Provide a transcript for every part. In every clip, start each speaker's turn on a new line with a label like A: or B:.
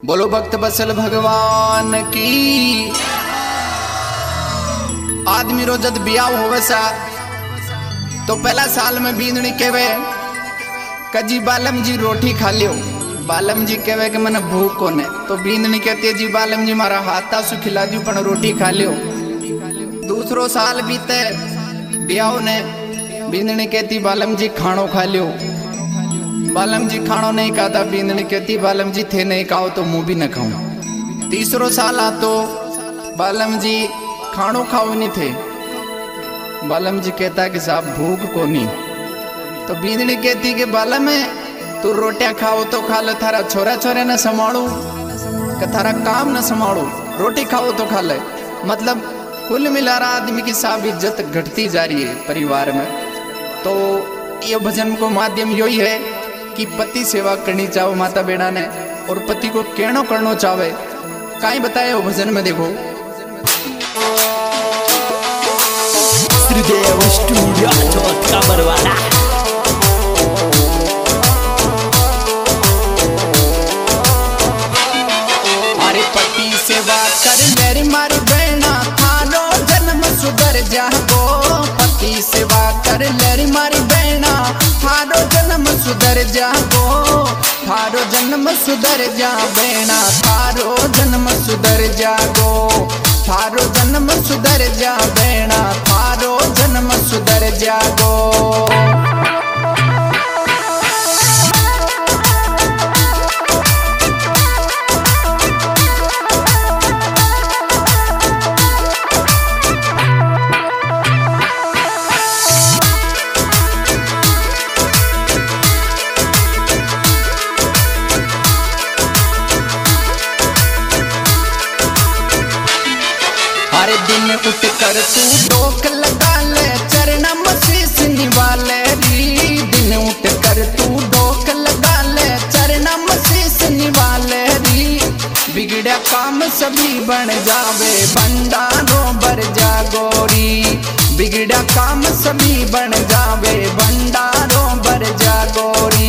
A: बोलो भक्त बसल भगवान की। आदमी रो जद बियाह होवे सा तो पहला साल में बींदनी केवे कजी बालम जी रोटी खा लियो। बालम जी केवे कि मैंने भूख कोने तो बींदनी कहती है जी बालम जी मारा हाथा सु खिला दियो पण रोटी खा लियो। दूसरो साल बीते बियाह ने बींदनी कहती बालम जी खानो खा लियो। बालम जी खानो नहीं खाता। बींदनी कहती बालम जी थे नहीं खाओ तो मुंह भी न खाऊं। तीसरो साल आ तो बालम जी खानो खाओ नहीं थे। बालम जी कहता कि साहब भूख को नहीं। तो बींदनी कहती कि बालम है तू रोटियां खाओ तो खा ले, थारा छोरा छोरे न संभालू कि थारा काम न संभालू, रोटी खाओ तो खा ले। मतलब कुल मिला रहा आदमी की साहब इज्जत घटती जा रही है परिवार में। तो ये भजन को माध्यम यही है कि पति सेवा करनी चाहो माता बेड़ा ने और पति को कहनो करनो चाहे काई बताए वो भजन में। देखो
B: श्रीदेव स्टूडियो चौथ का बरवाला।
A: अरे पति सेवा कर मेरी मारी बेड़ा थारो जन्म सुधर जागो। पति सेवा कर मेरी मारी बेड़ा थारो जन्म सुधर जागो। थारो जन्म सुधर जा बेड़ा थारो जन्म सुधर जागो। थारो जन्म सुधर जा बेड़ा थारो जन्म सुधर जागो। हर दिन उठ कर तू डोक लगा ले चरणा में शीश निवाले री। दिन उठ कर तू डोक लगा ले चरणा में शीश निवाले री। बिगड़ा काम सभी बन जावे भंडारों बर जागोरी। बिगड़ा काम सभी बन जावे भंडारों बर जागोरी।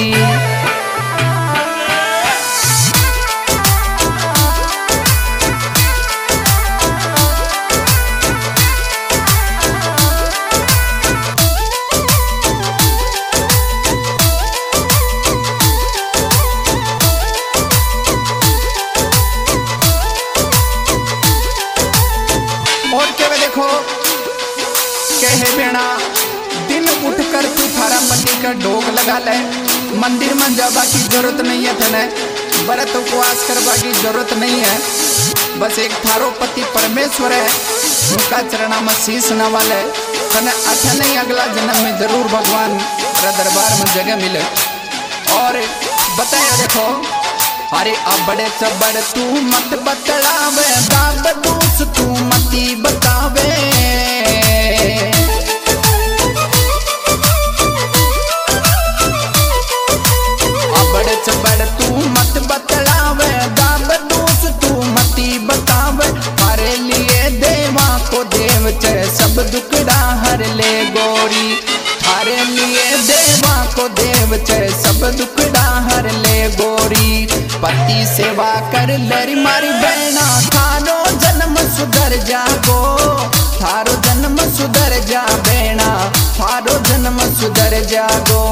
A: और क्या देखो कहे बेड़ा दिन उठ कर तू थारा पति का ढोक लगा ले। मंदिर में जाबा की जरूरत नहीं है थने, व्रत उपवास करवा की जरूरत नहीं है। बस एक थारो पति परमेश्वर है, उनका चरणा में शीश न वाले थने अच्छा नहीं अगला जन्म में जरूर भगवान तेरा दरबार में जगह मिले। और बताया देखो अरे अबड़े चबड़ तू मत बतलावे दाद दूस तू मती बतावे। अबड़े चबड़ तू मत बतलावे दाद दूस तू मती बतावे। हरे लिए देवा को देव चे सब दुखड़ा हर ले गोरी। थारे लिए देवा को देव चे सब दुखड़ा हर ले गोरी। पति सेवा कर लेरी मारी बेड़ा थारो जन्म सुधर जागो। थारो जन्म सुधर जा बेड़ा थारो जन्म सुधर जागो।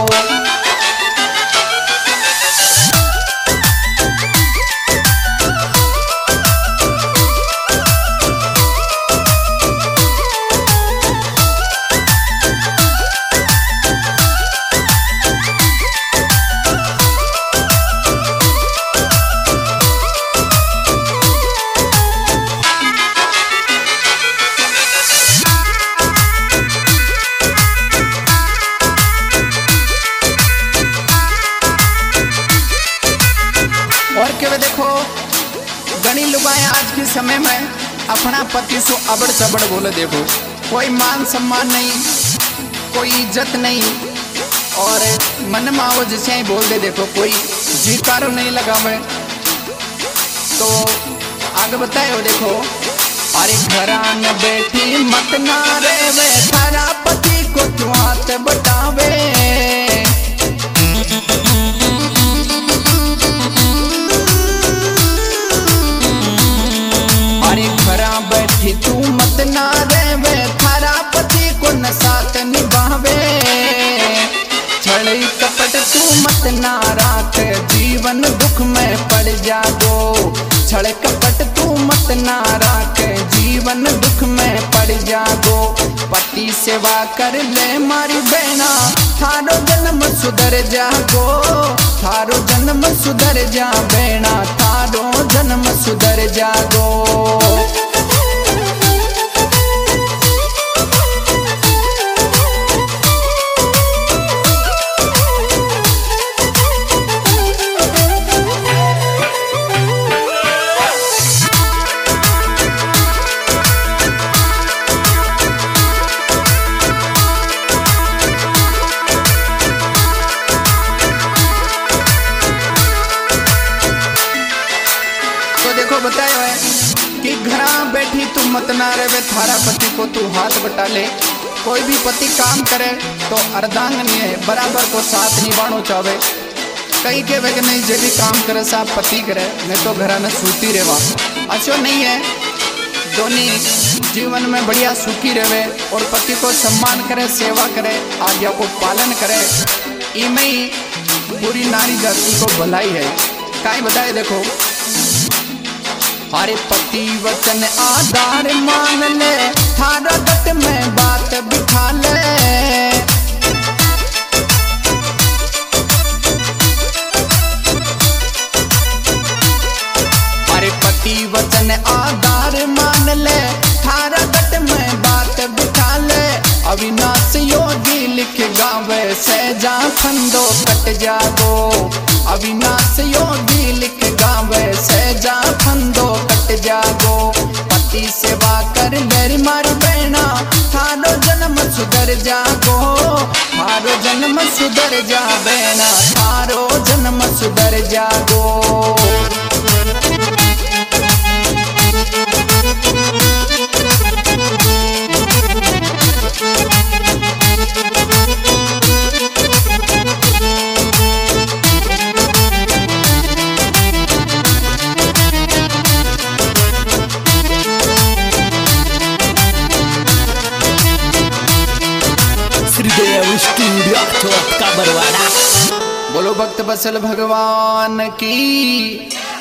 A: और क्या देखो गणी लुगाएं आज के समय में अपना पति सो अबड़ चबड़ बोले। देखो कोई मान सम्मान नहीं, कोई इज्जत नहीं और मन में आओ जैसे ही बोल दे। देखो कोई जीकारो नहीं लगावे। तो आगे बताए हो देखो अरे घरान बैठी मत ना रे वे थारा पति को क्यों हाथ बटावे। जागो। छल कपट तू मत ना राख, जीवन दुख में पड़ जागो। पति सेवा कर ले मारी बहना, थारो जन्म सुधर जागो। थारो जन्म सुधर जा बहना, थारो जन्म सुधर जागो। देखो बताया है कि घरा बैठी तू मत ना रहे, थारा पति को तू हाथ बटा ले। कोई भी पति काम करे तो अर्धांगिनी है, बराबर को साथ निभानो चाहे। कई के वे नहीं जो भी काम करे साहब पति करे, मैं तो घरा में सूती रेवा अच्छो नहीं है। दोनों जीवन में बढ़िया सुखी रहे और पति को सम्मान करे, सेवा करे, आज्ञा को पालन करे। इमें ही पूरी नारी जाति को भलाई है। काई बताए देखो, हरे पति वचन आधार मान ले, थारा गट में बात बिठा ले। हरे पति वचन आधार मान ले, थारा गट में बात बिठा ले। अविनाश योगी लिख गावे, सहजा फंदो कट जागो। अविनाश योगी लिख गावे, सहजा फंदो कट जागो। पति सेवा कर मेरी मारी बहना, थारो जन्म सुधर जागो। थारो जन्म सुधर जा बहना, थारो जन्म सुधर जागो।
B: श्रीदेव स्टूडियो चौथ का बरवाड़ा।
A: बोलो भक्त बसल भगवान की।